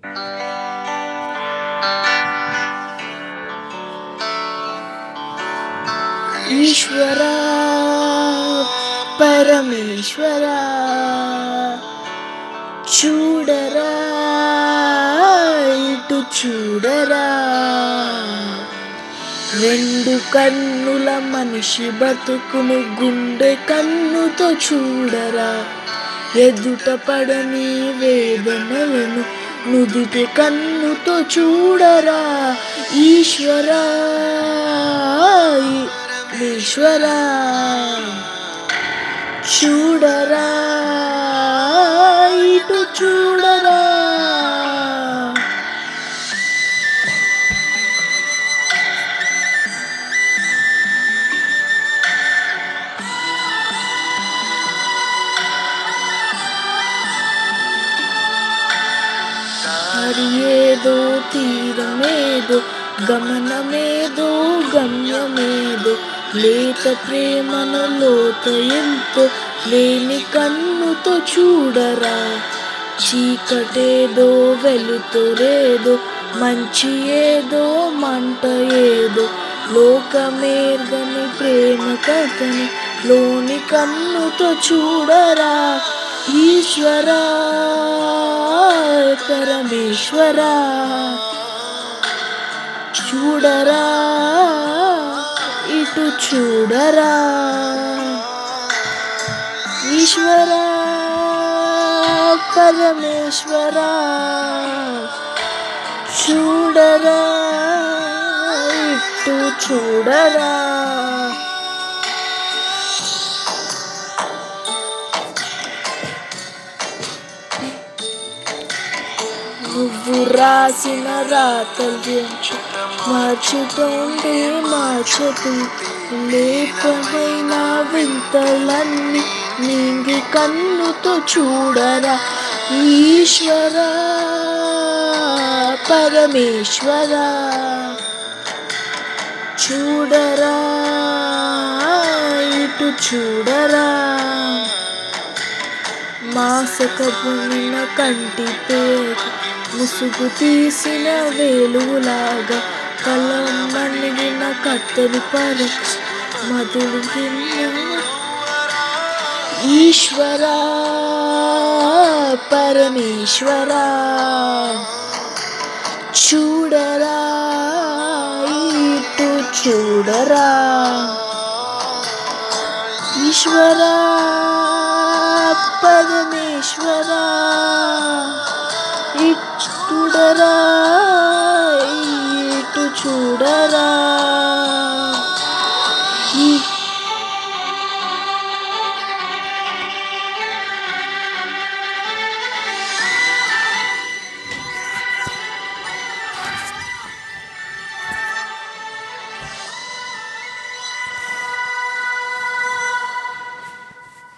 ఈశ్వరా పరమేశ్వరా చూడరా ఇటు చూడరా, రెండు కన్నుల మనిషి బతుకును గుండె కన్నుతో చూడరా, ఎదుట పడని వేదనలను నుదిటి కన్నుతో చూడరా. ఈశ్వరా ఈశ్వరా చూడరా ఇటు చూడరా. దారి ఏదో తీరమేదో గమనమేదో గమ్యమేదో, లేత ప్రేమను లోత ఎంతో లేని కన్నుతో చూడరా. చీకటేదో వెలుతురేదో మంచి ఏదో మంట ఏదో, లోకమేర్గని ప్రేమ కథని లోని కన్నుతో చూడరా. ఈశ్వరా పరమేశ్వరా చూడరా ఇటు చూడరా. ఈశ్వరా పరమేశ్వరా చూడరా ఇటు చూడరా. నువ్వు రాసిన రాతలు మార్చుతుంటే మార్చదు, లేపమైన వింతలన్నీ నింగి కన్నుతో చూడరా. ఈశ్వరా పరమేశ్వరా చూడరా ఇటు చూడరా. మాసకపు నిన్న కంటి పేరు ముసుగు తీసిన వేలులాగా, కలం మణిగిన కత్తెని పరీక్ష మధులు ఈశ్వరా పరమేశ్వరా చూడరా ఇటు చూడరా. ఈశ్వరా పరమేశ్వరా ఇటు చూడరా ఇటు చూడరా.